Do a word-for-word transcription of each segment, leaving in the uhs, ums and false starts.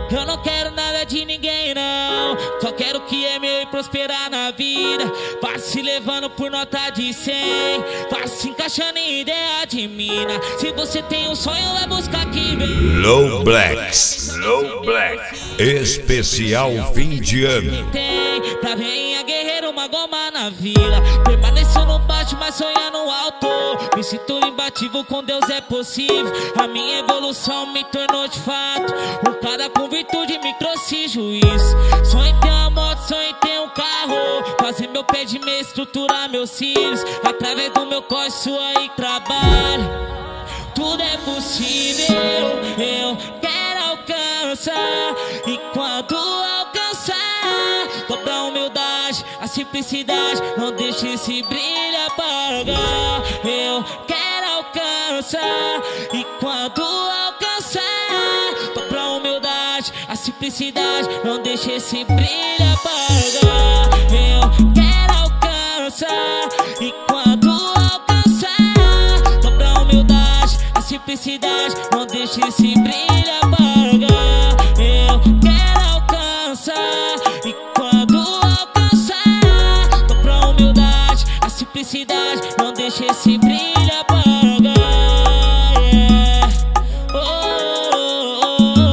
Eu não quero nada de ninguém não, só quero que é meu e prosperar na vida. Vai se levando por nota de cem, vai se encaixando em ideia de mina. Se você tem um sonho, vai buscar que vem. Low Blacks, Low Blacks, especial fim de ano. Tem pra venha guerreiro, uma goma na vila. Permaneço no baixo, mas sonha no alto. Me sinto imbatível, com Deus é possível. A minha evolução me tornou de fato um cara com virtude, me trouxe juízo. Sonho em ter uma moto, sonho em ter um carro, fazer meu pé de meia, estruturar meus cílios. Através do meu corre, sua e trabalho, tudo é possível. Eu quero alcançar, e quando alcançar, dobra a humildade, a simplicidade, não deixe esse brilho apagar. Eu quero alcançar, e quando alcançar, dobra a humildade, a simplicidade, não deixe esse brilho apagar. Eu quero alcançar, e quando alcançar, dobra a humildade, a simplicidade, não deixe esse brilho apagar. Eu quero alcançar, e quando alcançar, dobra a humildade, a simplicidade, não deixe esse brilho apagar. Yeah. Oh, oh,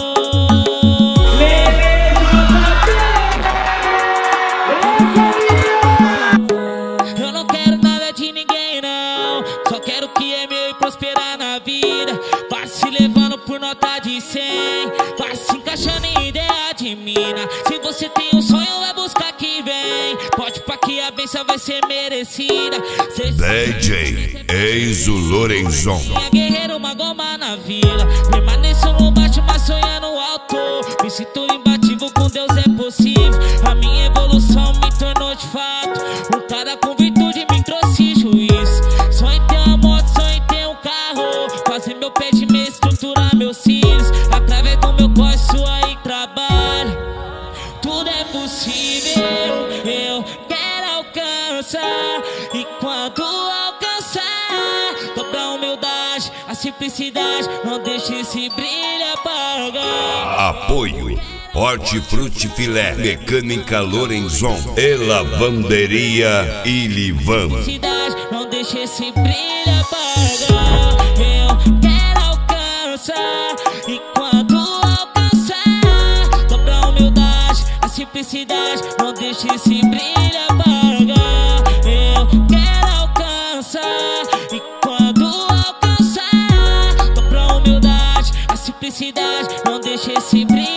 oh. Eu não quero nada de ninguém não, só quero que é meu e prosperar na vida. Vai se levando por nota de cem, vai se encaixando em ideia de mina. Se você tem um sonho, vai buscar que vem. Pode pá que a benção vai ser merecida. D J Enzo Lorenzon. Minha guerreiro, uma goma na vila. Permaneço no baixo, mas sonha no alto. Me sinto imbatível, com Deus é possível. A minha evolução me tornou de fato um cara com virtude, me trouxe juízo. Sonho em ter uma moto, sonho em ter um carro, fazer meu pé de meia, estruturar meus cílios. Através do meu corre, sua e trabalho, tudo é possível. Eu quero alcançar, e quando alcançar, dobra a humildade, a simplicidade, não deixe esse brilho apagar. Apoio Hortifruti Filé, Mecânica Lorenzon e Lavanderia Ilivan. Não deixe esse brilho apagar. Eu quero alcançar, e quando alcançar, dobra a humildade, a simplicidade, não deixe esse brilho apagar. Eu quero alcançar, e quando alcançar, dobra a humildade, a simplicidade, não deixe esse brilho